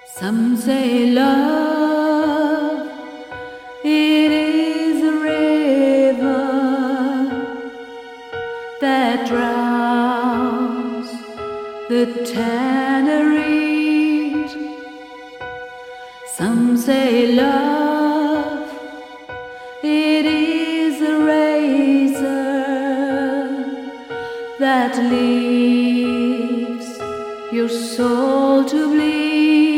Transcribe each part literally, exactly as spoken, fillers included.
Some say love, it is a river that drowns the tender reed. Some say love, it is a razor that leaves your soul to bleed.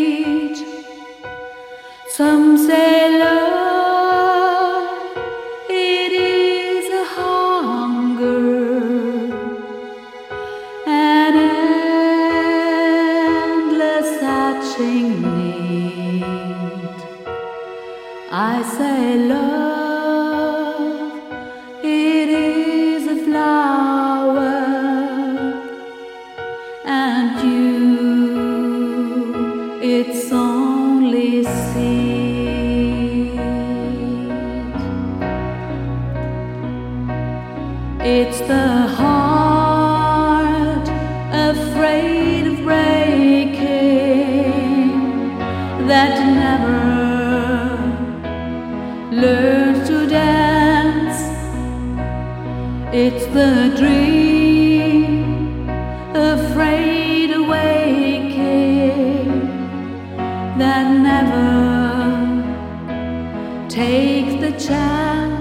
Some say love, it is a hunger, an endless hatching need. I say love, it is a flower, and you, it's only seed. It's the heart afraid of breaking that never learns to dance. It's the dream afraid of waking that never takes the chance.